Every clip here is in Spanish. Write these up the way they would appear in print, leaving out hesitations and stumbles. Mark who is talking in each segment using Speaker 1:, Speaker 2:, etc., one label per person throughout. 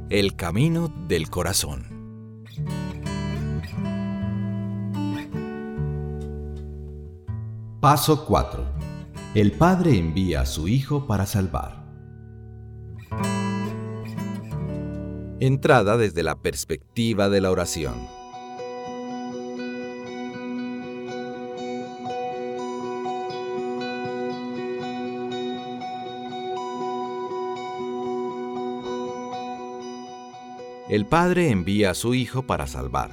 Speaker 1: El camino del corazón.
Speaker 2: Paso 4. El Padre envía a su Hijo para salvar.
Speaker 1: Entrada desde la perspectiva de la oración. El Padre envía a su Hijo para salvar.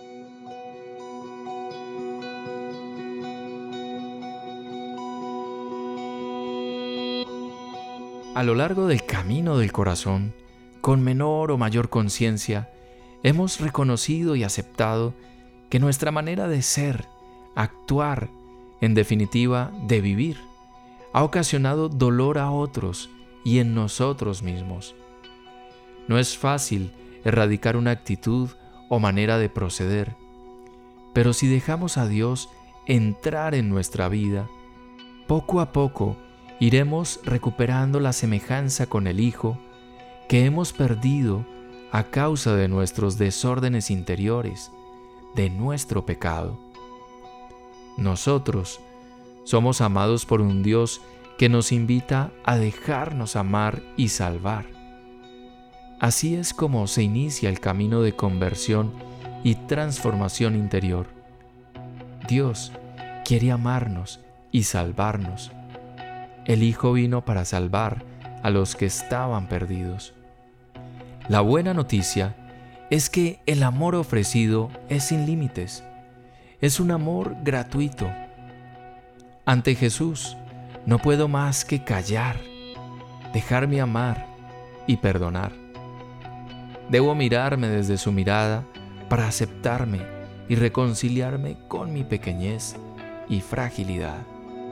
Speaker 3: A lo largo del camino del corazón, con menor o mayor conciencia, hemos reconocido y aceptado que nuestra manera de ser, actuar, en definitiva, de vivir, ha ocasionado dolor a otros y en nosotros mismos. No es fácil erradicar una actitud o manera de proceder, pero si dejamos a Dios entrar en nuestra vida, poco a poco iremos recuperando la semejanza con el Hijo que hemos perdido a causa de nuestros desórdenes interiores, de nuestro pecado. Nosotros somos amados por un Dios que nos invita a dejarnos amar y salvar. Así es como se inicia el camino de conversión y transformación interior. Dios quiere amarnos y salvarnos. El Hijo vino para salvar a los que estaban perdidos. La buena noticia es que el amor ofrecido es sin límites. Es un amor gratuito. Ante Jesús no puedo más que callar, dejarme amar y perdonar. Debo mirarme desde su mirada para aceptarme y reconciliarme con mi pequeñez y fragilidad.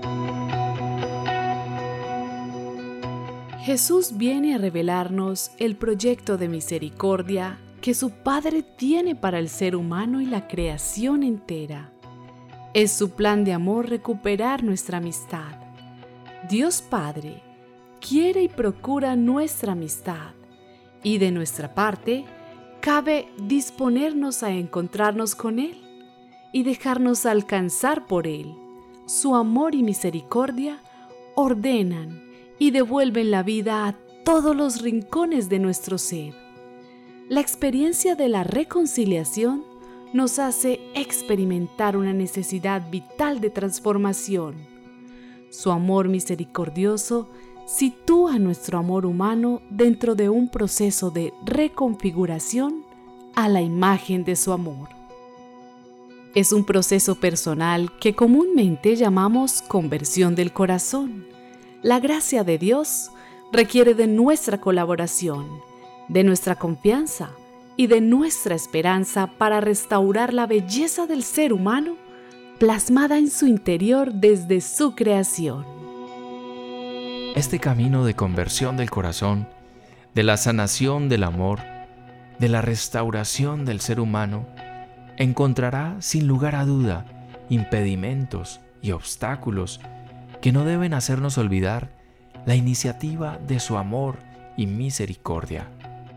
Speaker 4: Jesús viene a revelarnos el proyecto de misericordia que su Padre tiene para el ser humano y la creación entera. Es su plan de amor recuperar nuestra amistad. Dios Padre quiere y procura nuestra amistad, y de nuestra parte cabe disponernos a encontrarnos con Él y dejarnos alcanzar por Él. Su amor y misericordia ordenan y devuelven la vida a todos los rincones de nuestro ser. La experiencia de la reconciliación nos hace experimentar una necesidad vital de transformación. Su amor misericordioso sitúa nuestro amor humano dentro de un proceso de reconfiguración a la imagen de su amor. Es un proceso personal que comúnmente llamamos conversión del corazón. La gracia de Dios requiere de nuestra colaboración, de nuestra confianza y de nuestra esperanza para restaurar la belleza del ser humano plasmada en su interior desde su creación.
Speaker 3: Este camino de conversión del corazón, de la sanación del amor, de la restauración del ser humano, encontrará sin lugar a duda impedimentos y obstáculos que no deben hacernos olvidar la iniciativa de su amor y misericordia.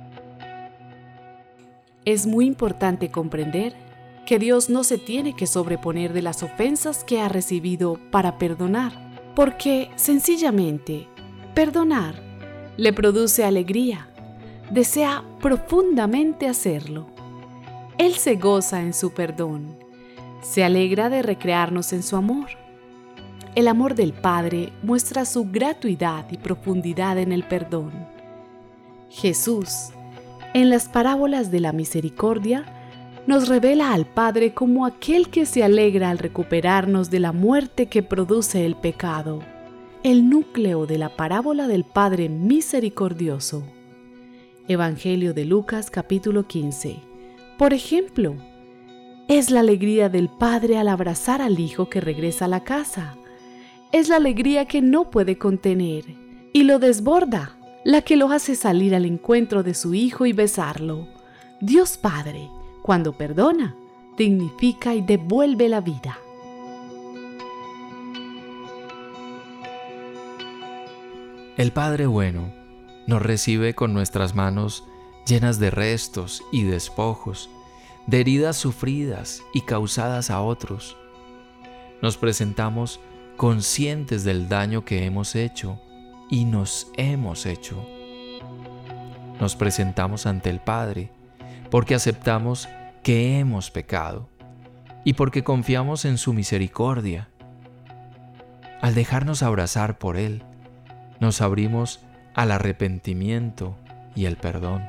Speaker 4: Es muy importante comprender que Dios no se tiene que sobreponer de las ofensas que ha recibido para perdonar, porque sencillamente perdonar le produce alegría, desea profundamente hacerlo. Él se goza en su perdón, se alegra de recrearnos en su amor. El amor del Padre muestra su gratuidad y profundidad en el perdón. Jesús, en las parábolas de la misericordia, nos revela al Padre como aquel que se alegra al recuperarnos de la muerte que produce el pecado, el núcleo de la parábola del Padre misericordioso. Evangelio de Lucas capítulo 15. Por ejemplo, es la alegría del Padre al abrazar al Hijo que regresa a la casa. Es la alegría que no puede contener y lo desborda, la que lo hace salir al encuentro de su Hijo y besarlo. Dios Padre, cuando perdona, dignifica y devuelve la vida.
Speaker 3: El Padre bueno nos recibe con nuestras manos llenas de restos y despojos, de heridas sufridas y causadas a otros. Nos presentamos conscientes del daño que hemos hecho y nos hemos hecho. Nos presentamos ante el Padre porque aceptamos que hemos pecado y porque confiamos en su misericordia. Al dejarnos abrazar por Él, nos abrimos al arrepentimiento y el perdón.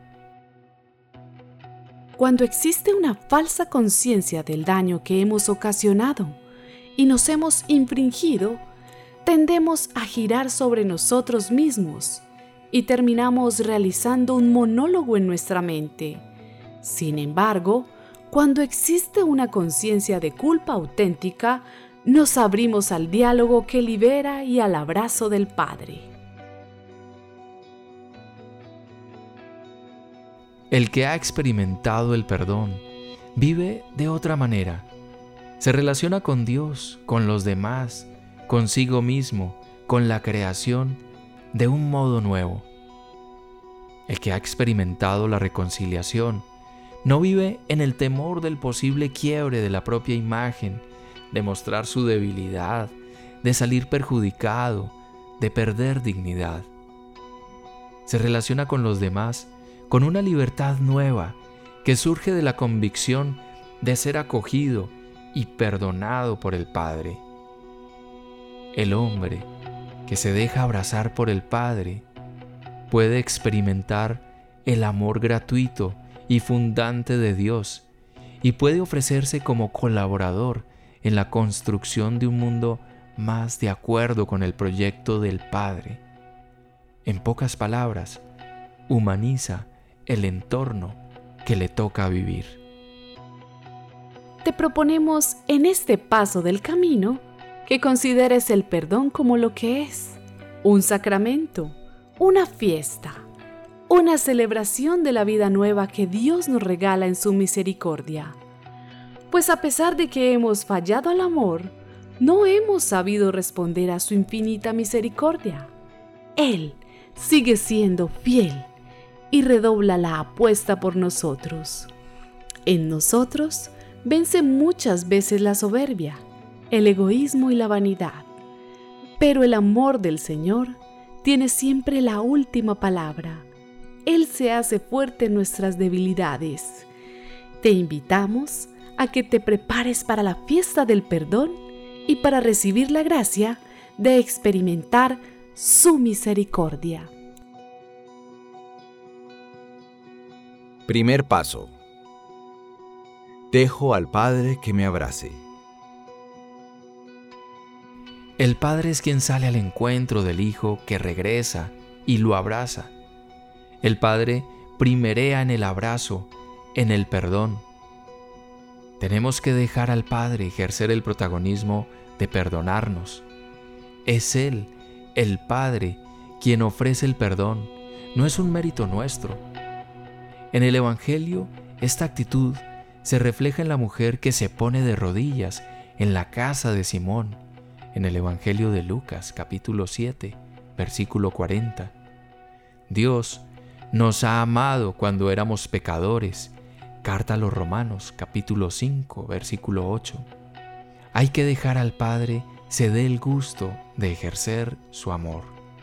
Speaker 4: Cuando existe una falsa conciencia del daño que hemos ocasionado y nos hemos infringido, tendemos a girar sobre nosotros mismos y terminamos realizando un monólogo en nuestra mente. Sin embargo, cuando existe una conciencia de culpa auténtica, nos abrimos al diálogo que libera y al abrazo del Padre.
Speaker 3: El que ha experimentado el perdón vive de otra manera. Se relaciona con Dios, con los demás, consigo mismo, con la creación, de un modo nuevo. El que ha experimentado la reconciliación no vive en el temor del posible quiebre de la propia imagen, de mostrar su debilidad, de salir perjudicado, de perder dignidad. Se relaciona con los demás con una libertad nueva que surge de la convicción de ser acogido y perdonado por el Padre. El hombre que se deja abrazar por el Padre puede experimentar el amor gratuito y fundante de Dios y puede ofrecerse como colaborador en la construcción de un mundo más de acuerdo con el proyecto del Padre. En pocas palabras, humaniza el entorno que le toca vivir.
Speaker 4: Te proponemos en este paso del camino que consideres el perdón como lo que es: un sacramento, una fiesta, una celebración de la vida nueva que Dios nos regala en su misericordia. Pues a pesar de que hemos fallado al amor, no hemos sabido responder a su infinita misericordia. Él sigue siendo fiel y redobla la apuesta por nosotros. En nosotros vence muchas veces la soberbia, el egoísmo y la vanidad, pero el amor del Señor tiene siempre la última palabra. Él se hace fuerte en nuestras debilidades. Te invitamos a que te prepares para la fiesta del perdón y para recibir la gracia de experimentar su misericordia.
Speaker 1: Primer paso. Dejo al Padre que me abrace.
Speaker 3: El Padre es quien sale al encuentro del Hijo que regresa y lo abraza. El Padre primerea en el abrazo, en el perdón. Tenemos que dejar al Padre ejercer el protagonismo de perdonarnos. Es Él, el Padre, quien ofrece el perdón, no es un mérito nuestro. En el Evangelio, esta actitud se refleja en la mujer que se pone de rodillas en la casa de Simón, en el Evangelio de Lucas, capítulo 7, versículo 40. Dios nos ha amado cuando éramos pecadores. Carta a los Romanos, capítulo 5, versículo 8. Hay que dejar al Padre se dé el gusto de ejercer su amor.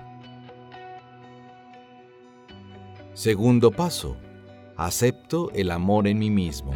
Speaker 1: Segundo paso. Acepto el amor en mí mismo.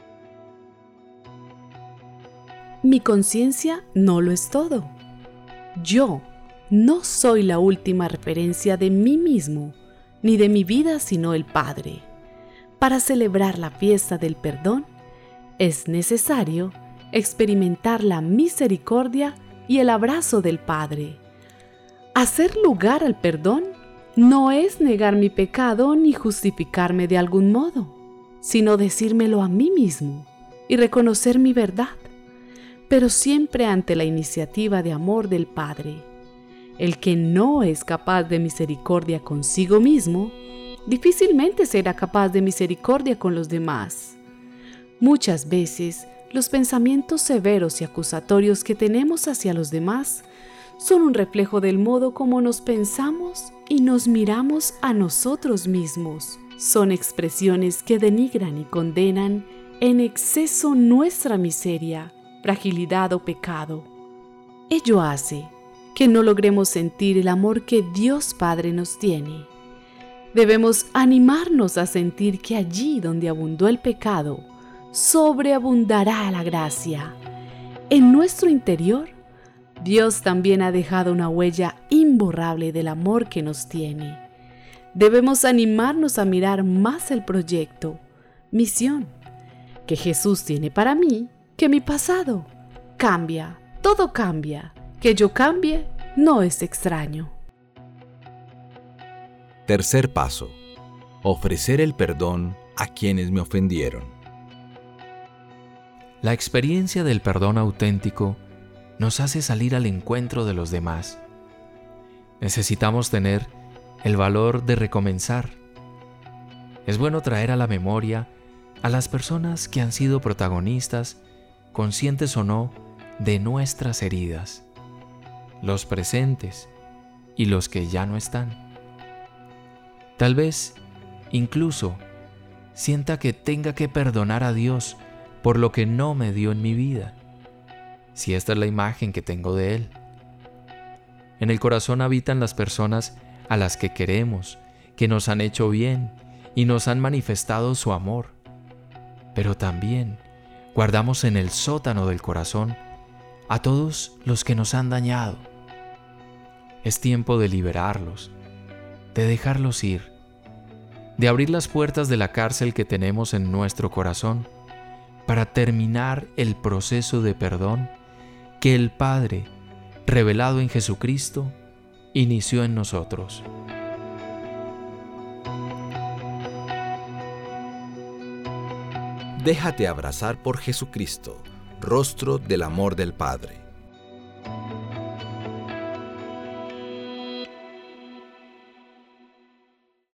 Speaker 4: Mi conciencia no lo es todo. Yo no soy la última referencia de mí mismo, ni de mi vida, sino el Padre. Para celebrar la fiesta del perdón, es necesario experimentar la misericordia y el abrazo del Padre. Hacer lugar al perdón no es negar mi pecado ni justificarme de algún modo, sino decírmelo a mí mismo y reconocer mi verdad, pero siempre ante la iniciativa de amor del Padre. El que no es capaz de misericordia consigo mismo, difícilmente será capaz de misericordia con los demás. Muchas veces, los pensamientos severos y acusatorios que tenemos hacia los demás son un reflejo del modo como nos pensamos y nos miramos a nosotros mismos. son expresiones que denigran y condenan en exceso nuestra miseria, fragilidad o pecado. Ello hace que no logremos sentir el amor que Dios Padre nos tiene. Debemos animarnos a sentir que allí donde abundó el pecado, sobreabundará la gracia. En nuestro interior, Dios también ha dejado una huella imborrable del amor que nos tiene. Debemos animarnos a mirar más el proyecto, misión, que Jesús tiene para mí, que mi pasado. Cambia, todo cambia. Que yo cambie no es extraño.
Speaker 1: Tercer paso. Ofrecer el perdón a quienes me ofendieron.
Speaker 3: La experiencia del perdón auténtico nos hace salir al encuentro de los demás. Necesitamos tener el valor de recomenzar. Es bueno traer a la memoria a las personas que han sido protagonistas, conscientes o no, de nuestras heridas, los presentes y los que ya no están. Tal vez, incluso, sienta que tenga que perdonar a Dios por lo que no me dio en mi vida, si esta es la imagen que tengo de Él. En el corazón habitan las personas a las que queremos, que nos han hecho bien y nos han manifestado su amor. Pero también guardamos en el sótano del corazón a todos los que nos han dañado. Es tiempo de liberarlos, de dejarlos ir, de abrir las puertas de la cárcel que tenemos en nuestro corazón para terminar el proceso de perdón que el Padre, revelado en Jesucristo, inició en nosotros.
Speaker 1: Déjate abrazar por Jesucristo, rostro del amor del Padre.